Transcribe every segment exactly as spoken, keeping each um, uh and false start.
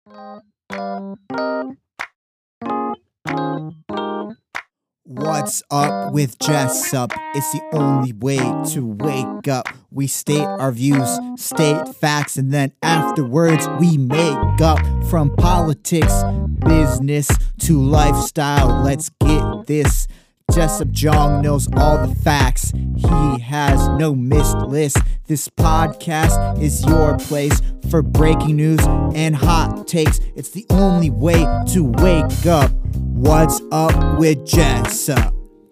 What's up with Jessup? It's the only way to wake up. We state our views, state facts, and then afterwards we make up. From politics, business, to lifestyle. Let's get this. Jessup Jong knows all the facts. He has no missed list. This podcast is your place for breaking news and hot takes. It's the only way to wake up. What's up with Jessup?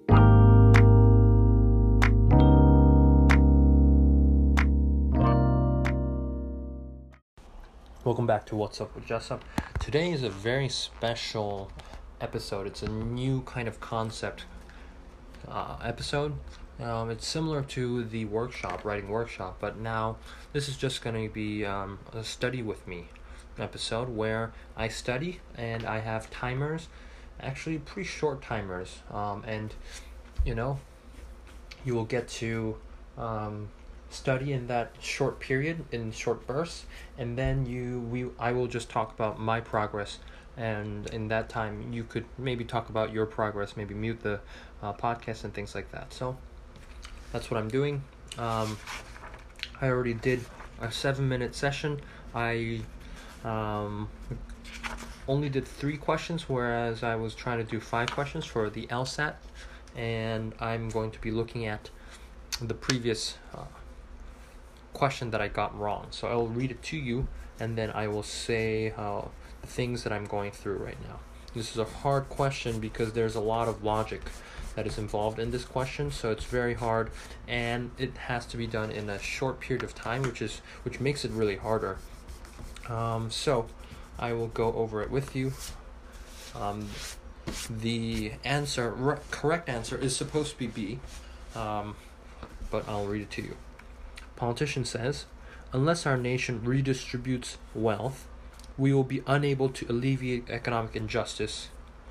Welcome back to What's Up with Jessup. Today is a very special episode. It's a new kind of concept uh, episode. Um, it's similar to the workshop, writing workshop, but now this is just going to be um, a study with me episode where I study and I have timers, actually pretty short timers, um, and you know, you will get to um, study in that short period, in short bursts, and then you we I will just talk about my progress, and in that time you could maybe talk about your progress, maybe mute the uh, podcast and things like that. So that's what I'm doing. um, I already did a seven minute session. I um, only did three questions, whereas I was trying to do five questions for the LSAT, and I'm going to be looking at the previous uh, question that I got wrong. So I'll read it to you, and then I will say uh, the things that I'm going through right now. This is a hard question because there's a lot of logic that is involved in this question, so it's very hard, and it has to be done in a short period of time, which is which makes it really harder. Um, so I will go over it with you. Um, the answer, re- correct answer, is supposed to be B, um, but I'll read it to you. Politician says, unless our nation redistributes wealth, we will be unable to alleviate economic injustice,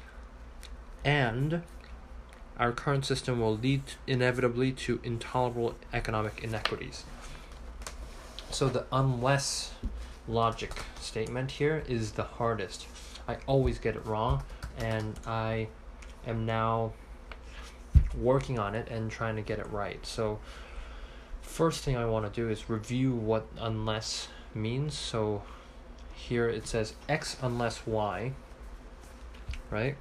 and our current system will lead inevitably to intolerable economic inequities. So the unless logic statement here is the hardest. I always get it wrong, and I am now working on it and trying to get it right. So first thing I want to do is review what unless means. So here it says X unless Y, right?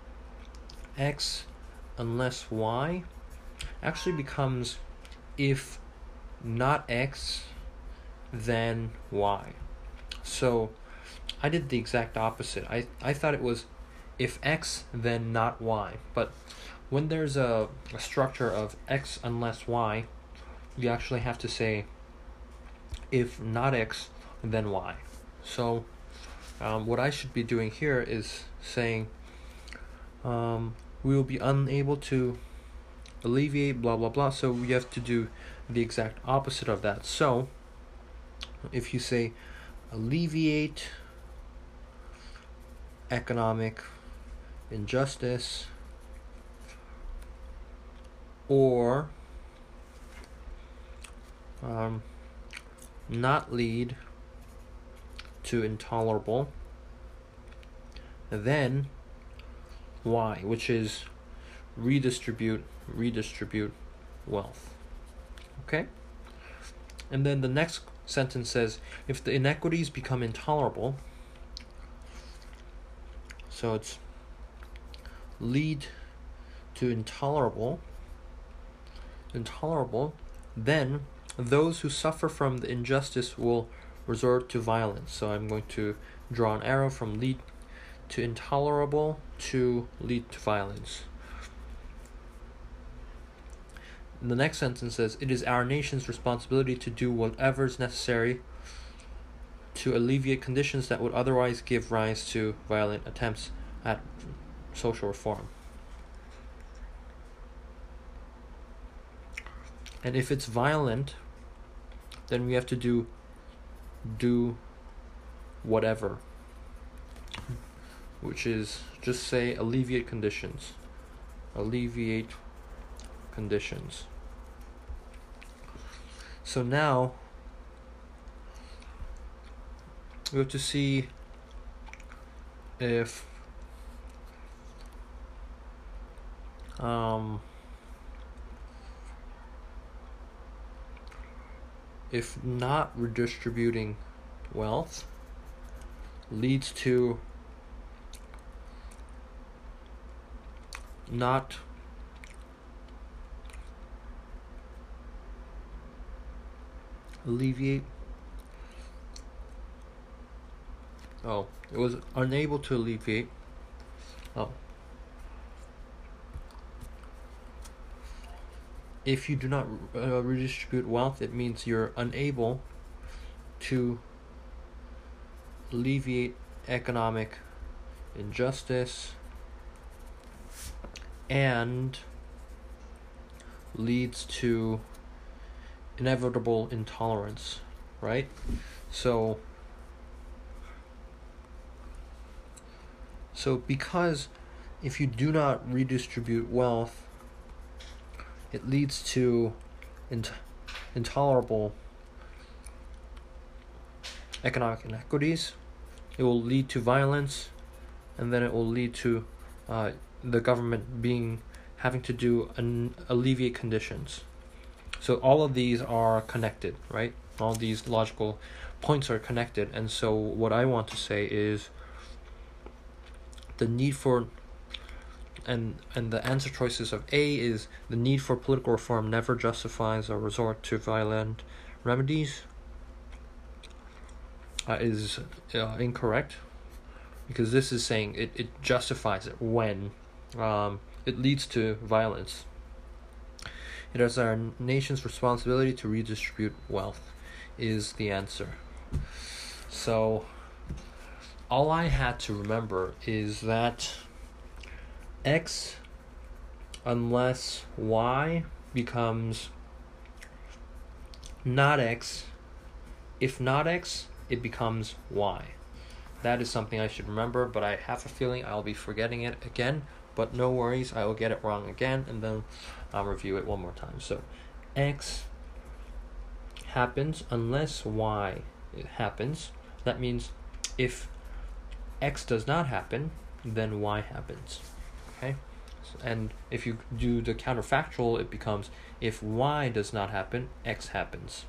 X unless Y actually becomes if not X, then Y. So I did the exact opposite. I, I thought it was if X, then not Y. But when there's a, a structure of X unless Y, you actually have to say if not X, then Y. So um, what I should be doing here is saying um, we will be unable to alleviate blah blah blah. So we have to do the exact opposite of that. So if you say alleviate economic injustice, or um, not lead to intolerable, then Y, which is redistribute redistribute wealth. Okay? And then the next sentence says if the inequities become intolerable, so it's lead to intolerable intolerable then those who suffer from the injustice will resort to violence. So I'm going to draw an arrow from lead to intolerable to lead to violence. And the next sentence says, it is our nation's responsibility to do whatever is necessary to alleviate conditions that would otherwise give rise to violent attempts at social reform. And if it's violent, then we have to do do whatever, which is just say alleviate conditions. Alleviate conditions. So now we have to see if um if not redistributing wealth leads to not alleviate oh it was unable to alleviate oh if you do not uh, redistribute wealth, it means you're unable to alleviate economic injustice and leads to inevitable intolerance, right? So so because if you do not redistribute wealth, it leads to int- intolerable economic inequities. It will lead to violence, and then it will lead to uh, the government being having to do an alleviate conditions. So all of these are connected, right? All these logical points are connected, and so what I want to say is the need for and and the answer choices of A is the need for political reform never justifies a resort to violent remedies uh, is uh, incorrect, because this is saying it, it justifies it when um, it leads to violence. It is our nation's responsibility to redistribute wealth is the answer. So all I had to remember is that X unless Y becomes not X. If not X, it becomes Y. That is something I should remember, but I have a feeling I'll be forgetting it again. But no worries, I will get it wrong again, and then I'll review it one more time. So X happens unless Y happens. That means if X does not happen, then Y happens. Okay? And if you do the counterfactual, it becomes if Y does not happen, X happens.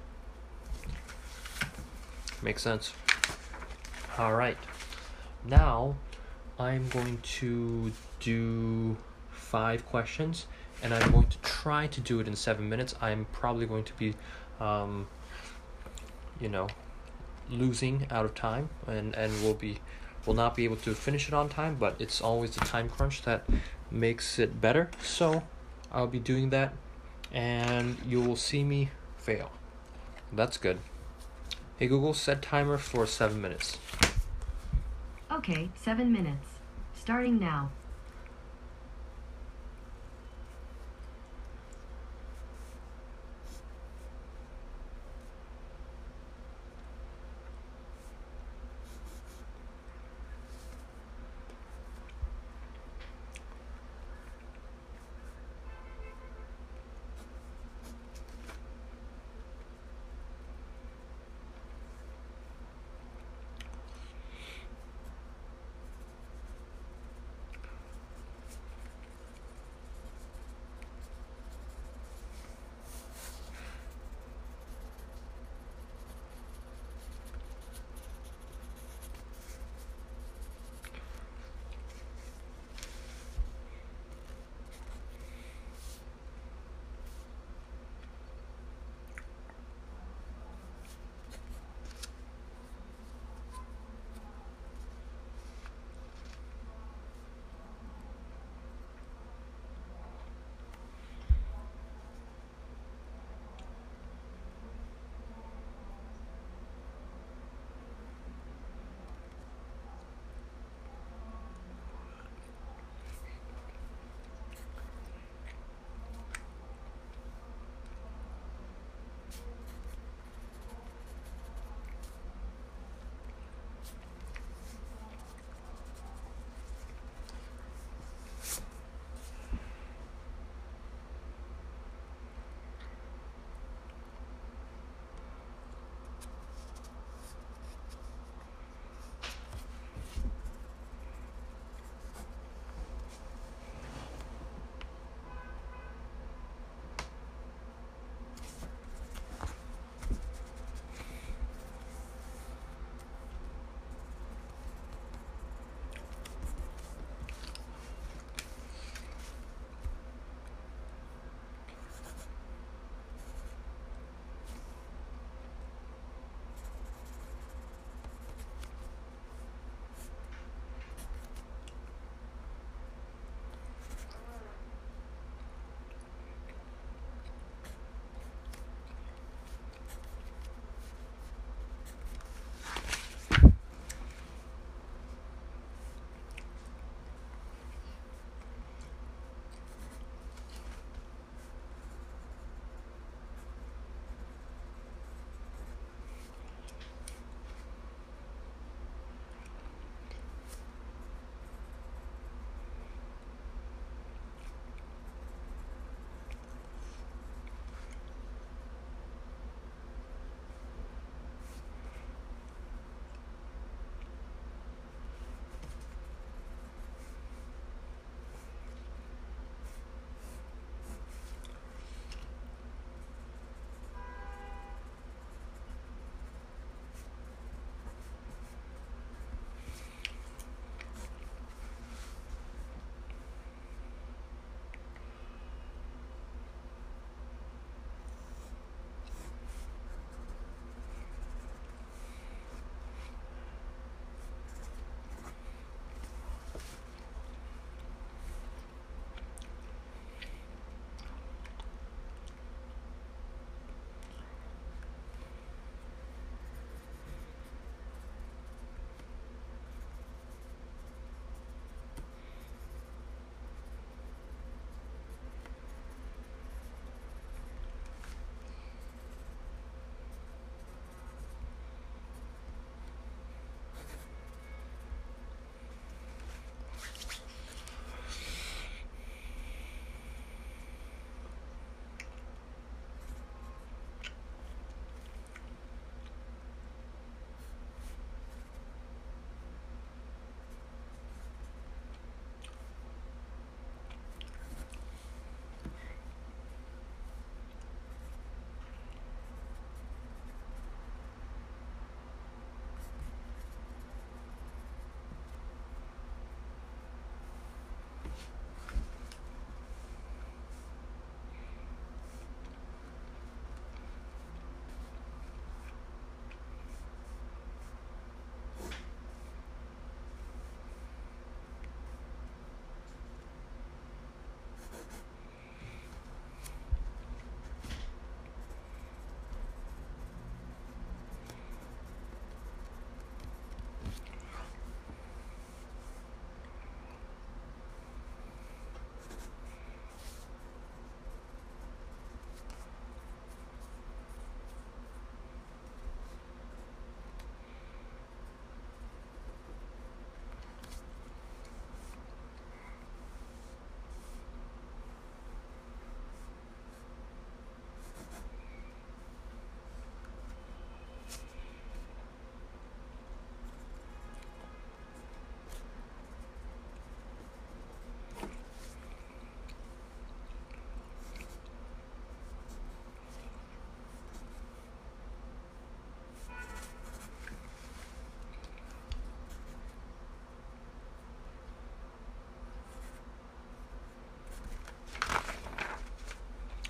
Makes sense? Alright. Now, I'm going to do five questions, and I'm going to try to do it in seven minutes. I'm probably going to be, um, you know, losing out of time, and, and will be will not be able to finish it on time, but it's always the time crunch that makes it better. So I'll be doing that, and you will see me fail. That's good. Hey Google, set timer for seven minutes. Okay, seven minutes. Starting now.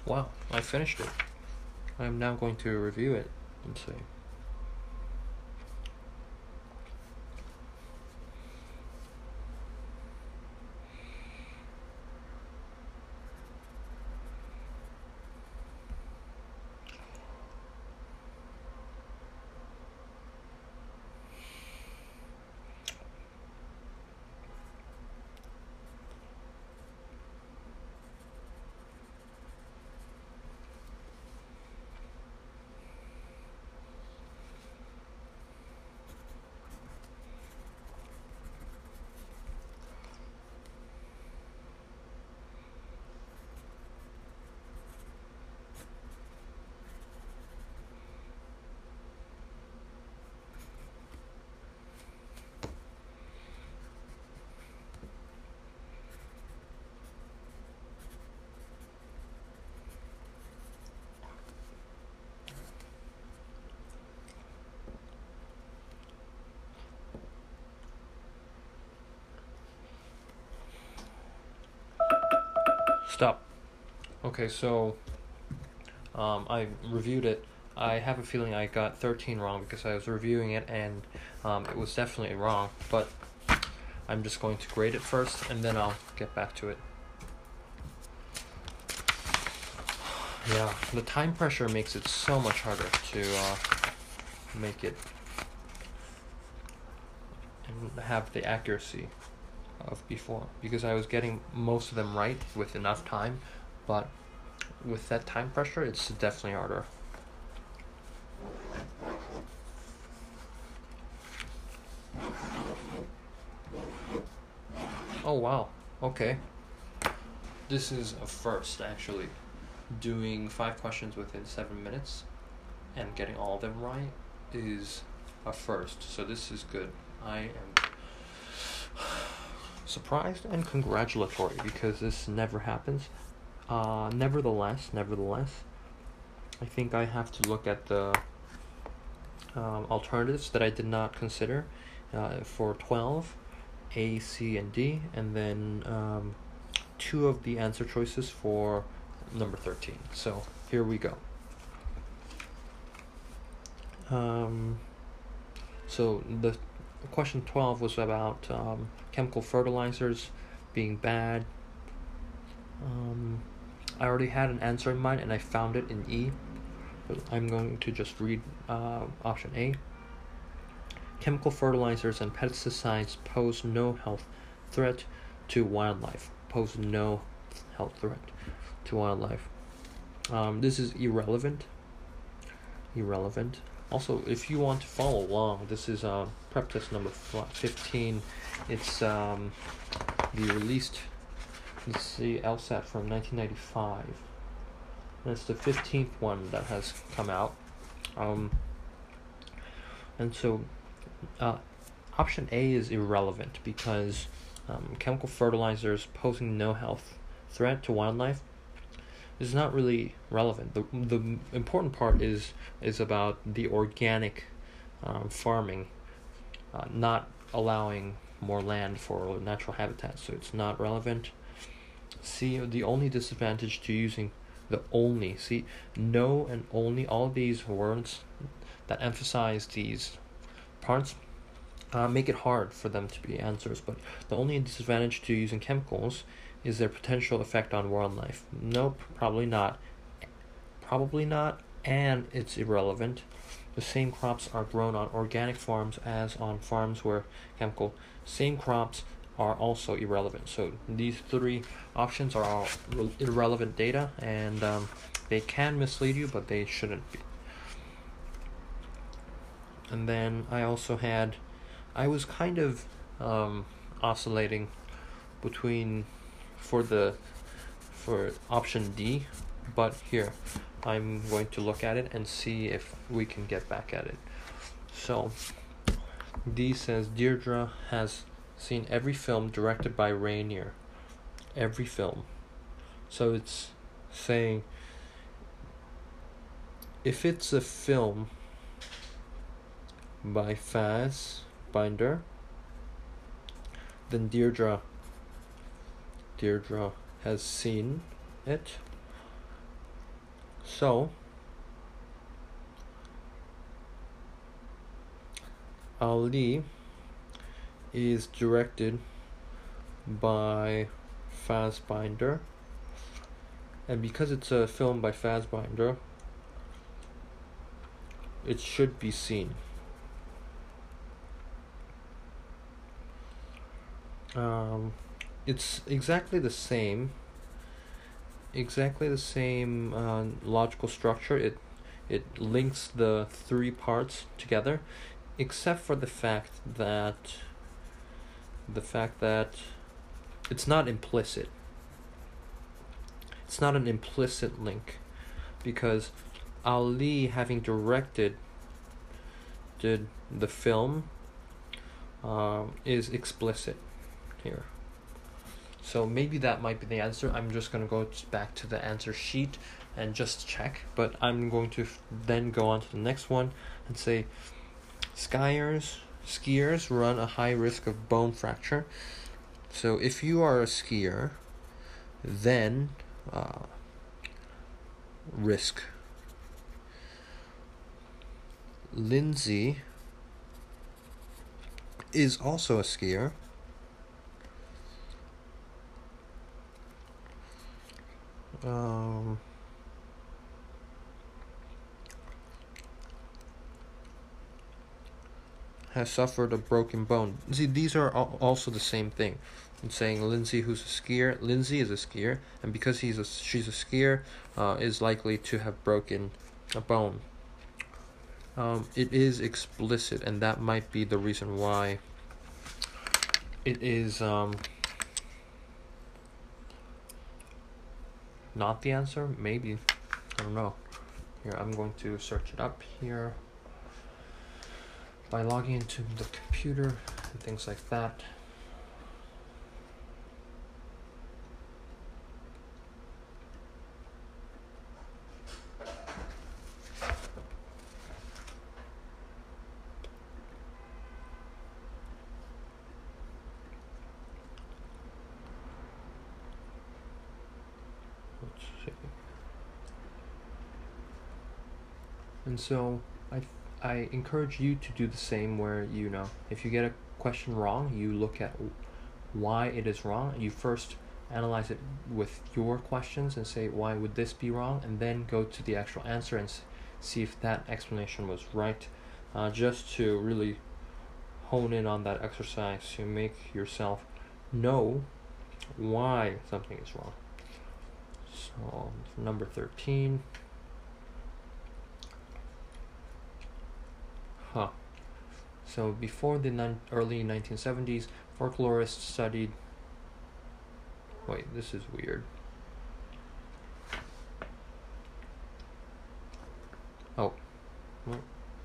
Wow, I finished it. I'm now going to review it and see. Stop. Okay, so um, I reviewed it. I have a feeling I got thirteen wrong because I was reviewing it and um, it was definitely wrong, but I'm just going to grade it first and then I'll get back to it. Yeah, the time pressure makes it so much harder to uh, make it and have the accuracy of before, because I was getting most of them right with enough time, but with that time pressure it's definitely harder. Oh wow, okay. This is a first, actually. Doing five questions within seven minutes and getting all of them right is a first, so this is good. I am surprised and congratulatory because this never happens. Uh, nevertheless, nevertheless, I think I have to look at the um, alternatives that I did not consider uh, for twelve, A, C, and D, and then um, two of the answer choices for number thirteen. So here we go. Um, so the question twelve was about um, chemical fertilizers being bad. Um, I already had an answer in mind and I found it in E, but I'm going to just read uh, option A. Chemical fertilizers and pesticides pose no health threat to wildlife. Pose no health threat to wildlife. Um, this is irrelevant. Irrelevant. Also, if you want to follow along, this is uh, prep test number fifteen. It's um, the released, let's see, LSAT from nineteen ninety-five. And it's the fifteenth one that has come out. Um, and so, uh, option A is irrelevant because um, chemical fertilizers posing no health threat to wildlife is not really relevant. The the important part is is about the organic um, farming, uh, not allowing more land for natural habitat, so it's not relevant. See, the only disadvantage to using the only, see, no and only, all these words that emphasize these parts uh, make it hard for them to be answers, but the only disadvantage to using chemicals is their potential effect on wildlife. Nope, probably not. Probably not, and it's irrelevant. The same crops are grown on organic farms as on farms where chemical. Same crops are also irrelevant. So these three options are all re- irrelevant data, and um, they can mislead you, but they shouldn't be. And then I also had, I was kind of um, oscillating between for the for option D, but here I'm going to look at it and see if we can get back at it. So D says Deirdre has seen every film directed by Rainier. Every film. So it's saying if it's a film by Fassbinder, then Deirdre Deirdre has seen it. So, Ali is directed by Fassbinder, and because it's a film by Fassbinder, it should be seen. Um, it's exactly the same, exactly the same uh, logical structure. It it links the three parts together, except for the fact that the fact that it's not implicit. It's not an implicit link, because Ali, having directed did the film, um, is explicit here. So maybe that might be the answer. I'm just going to go back to the answer sheet and just check, but I'm going to f- then go on to the next one and say skiers skiers run a high risk of bone fracture. So if you are a skier, then uh, risk. Lindsay is also a skier. Um, has suffered a broken bone. See, these are al- also the same thing. I'm saying Lindsay, who's a skier, Lindsay is a skier, and because he's a she's a skier, uh, is likely to have broken a bone. Um, it is explicit, and that might be the reason why it is um, not the answer. Maybe, I don't know. Here, I'm going to search it up here by logging into the computer and things like that. Let's see. And so I I encourage you to do the same, where, you know, if you get a question wrong, you look at why it is wrong. You first analyze it with your questions and say, why would this be wrong? And then go to the actual answer and see if that explanation was right. Uh, just to really hone in on that exercise to make yourself know why something is wrong. So, number thirteen. Huh. So before the non- early nineteen seventies, folklorists studied... Wait, this is weird. Oh. Well.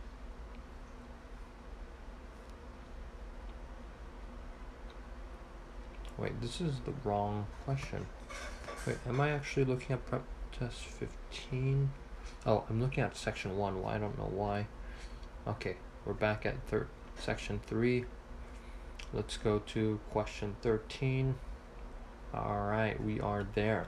Wait, this is the wrong question. Wait, am I actually looking at prep test fifteen? Oh, I'm looking at section one. Well, I don't know why. Okay, we're back at thir- section three. Let's go to question thirteen. Alright, we are there.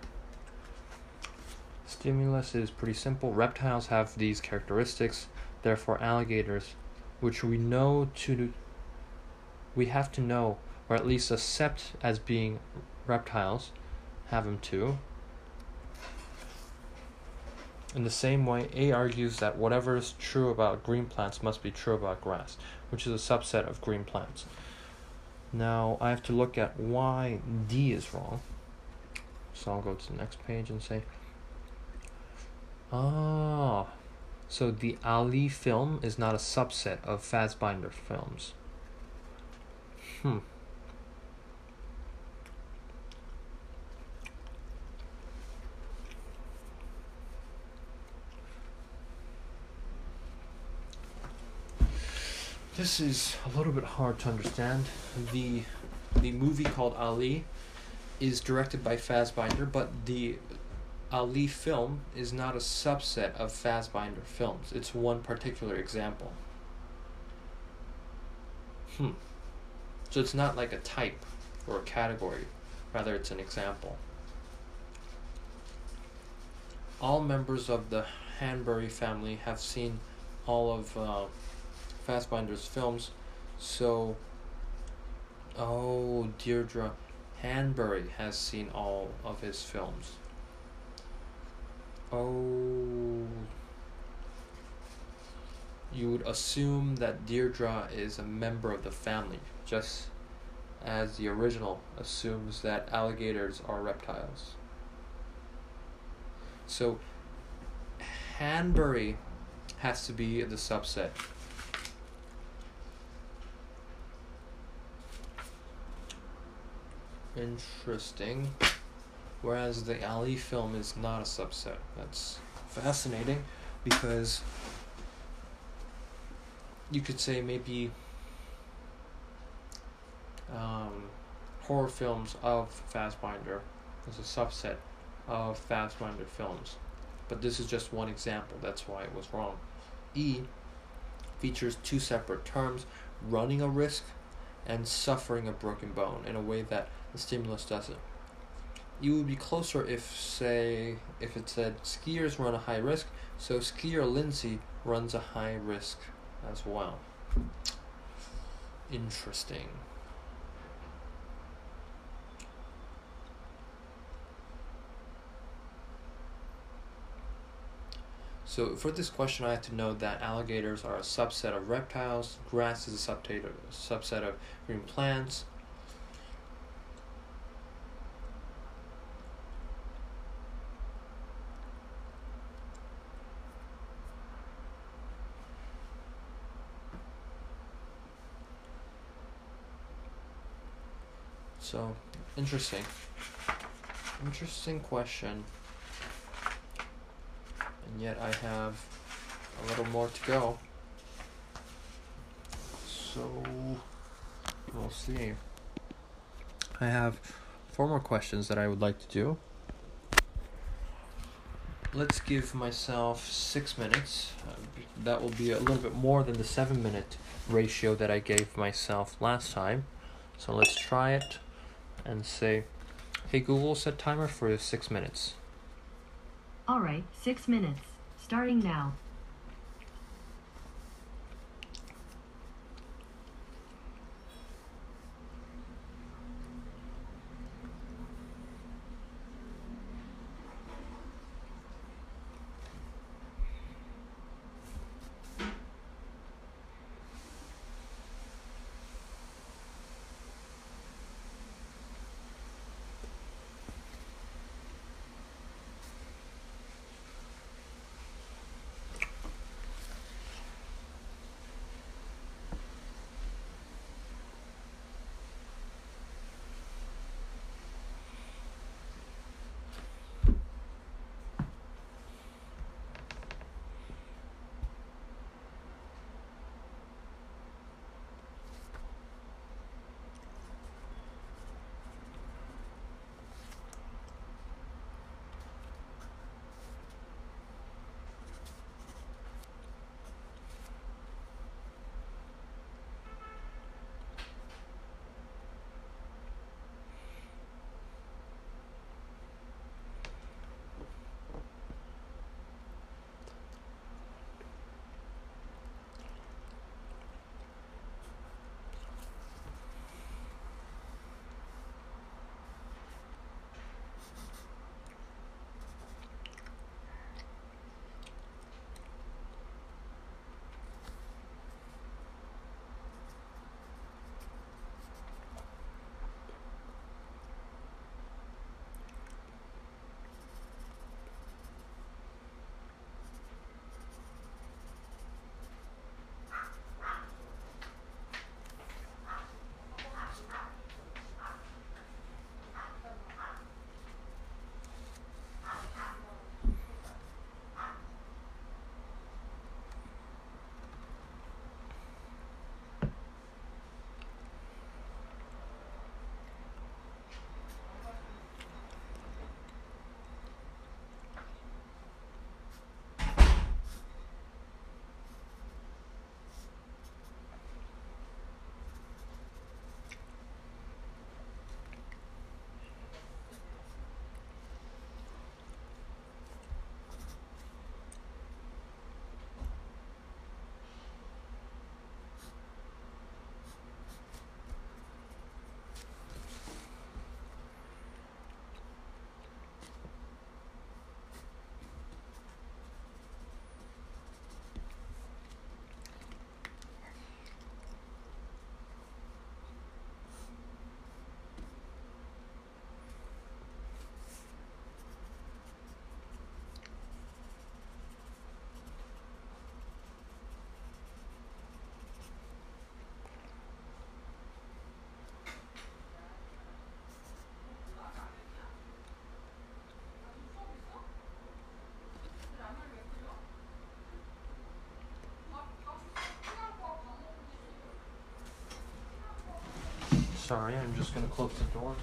Stimulus is pretty simple. Reptiles have these characteristics. Therefore, alligators, which we know to... We have to know, or at least accept as being reptiles, have them too. In the same way, A argues that whatever is true about green plants must be true about grass, which is a subset of green plants. Now, I have to look at why D is wrong. So I'll go to the next page and say, ah, so the Ali film is not a subset of Fassbinder films. Hmm. This is a little bit hard to understand. The the movie called Ali is directed by Fassbinder, but the Ali film is not a subset of Fassbinder films. It's one particular example. Hmm. So it's not like a type or a category. Rather, it's an example. all members of the Hanbury family have seen all of uh, Fassbinder's films, so oh, Deirdre Hanbury has seen all of his films. Oh, you would assume that Deirdre is a member of the family, just as the original assumes that alligators are reptiles. So Hanbury has to be the subset. Interesting. Whereas the Ali film is not a subset. That's fascinating, because you could say maybe um, horror films of Fassbinder is a subset of Fassbinder films. But this is just one example, that's why it was wrong. E features two separate terms, running a risk and suffering a broken bone, in a way that the stimulus doesn't. You would be closer if, say, if it said skiers run a high risk, so skier Lindsay runs a high risk as well. Interesting. So for this question, I had to know that alligators are a subset of reptiles, grass is a subset of, subset of green plants. So, interesting. Interesting question. And yet I have a little more to go. So, we'll see. I have four more questions that I would like to do. Let's give myself six minutes. Uh, that will be a little bit more than the seven minute ratio that I gave myself last time. So let's try it and say, hey Google, set timer for six minutes. Alright, six minutes. Starting now. Sorry, I'm just gonna close the door.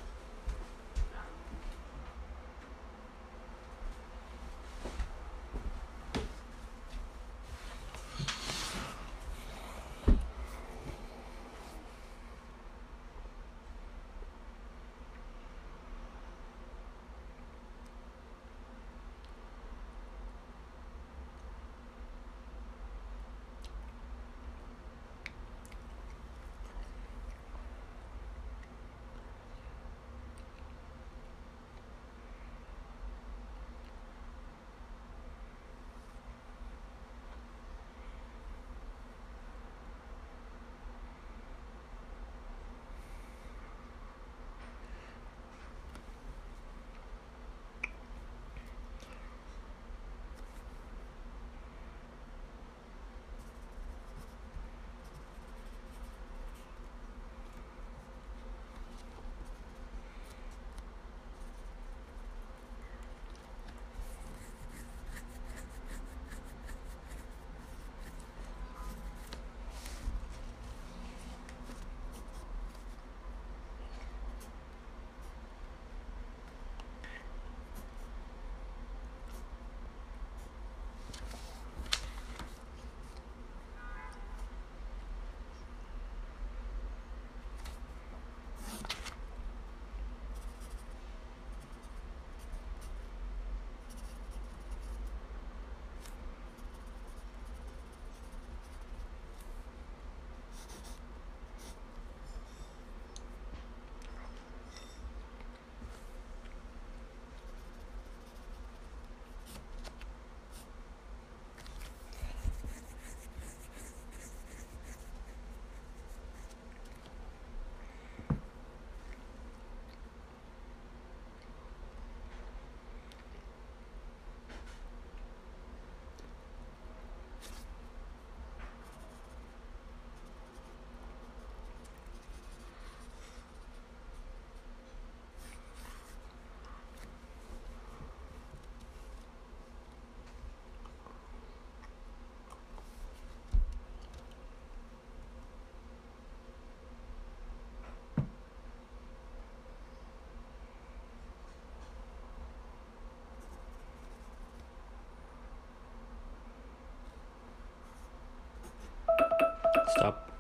Stop.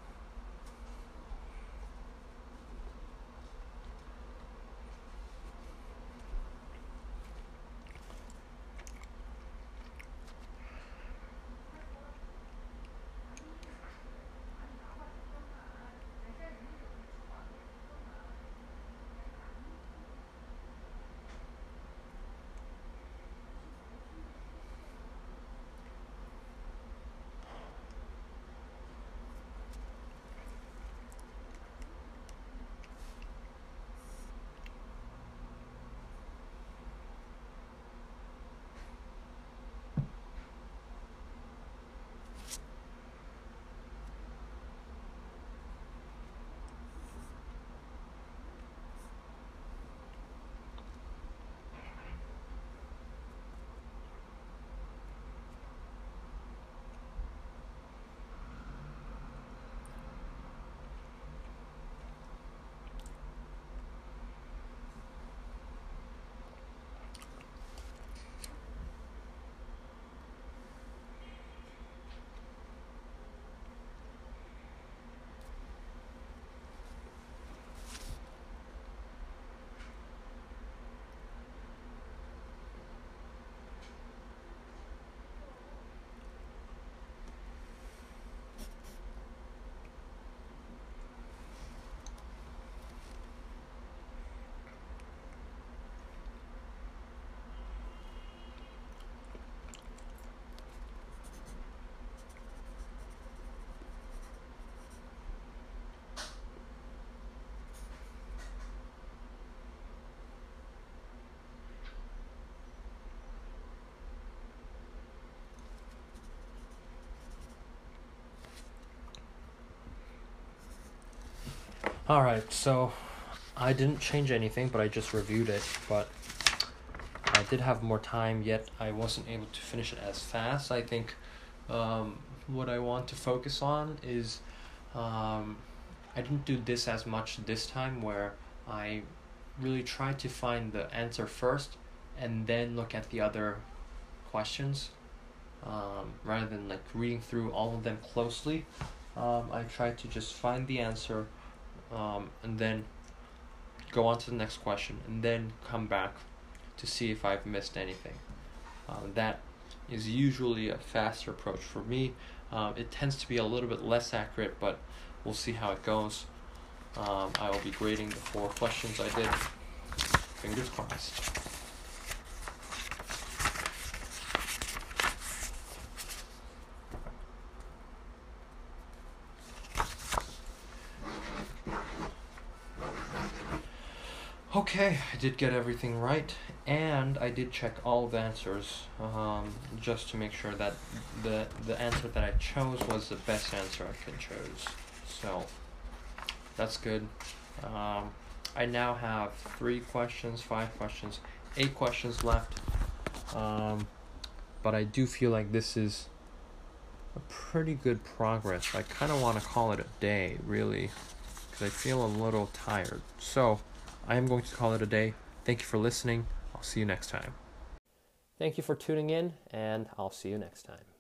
Alright, so I didn't change anything, but I just reviewed it, but I did have more time, yet I wasn't able to finish it as fast. I think um, what I want to focus on is um, I didn't do this as much this time, where I really tried to find the answer first and then look at the other questions, um, rather than like reading through all of them closely. Um, I tried to just find the answer, um, and then go on to the next question, and then come back to see if I've missed anything. Um, that is usually a faster approach for me. Um, it tends to be a little bit less accurate, but we'll see how it goes. Um, I will be grading the four questions I did. Fingers crossed. Okay, I did get everything right, and I did check all the answers, um, just to make sure that the the answer that I chose was the best answer I could choose. So that's good. Um, I now have three questions, five questions, eight questions left. Um, but I do feel like this is a pretty good progress. I kind of want to call it a day, really, because I feel a little tired. So I am going to call it a day. Thank you for listening. I'll see you next time. Thank you for tuning in, and I'll see you next time.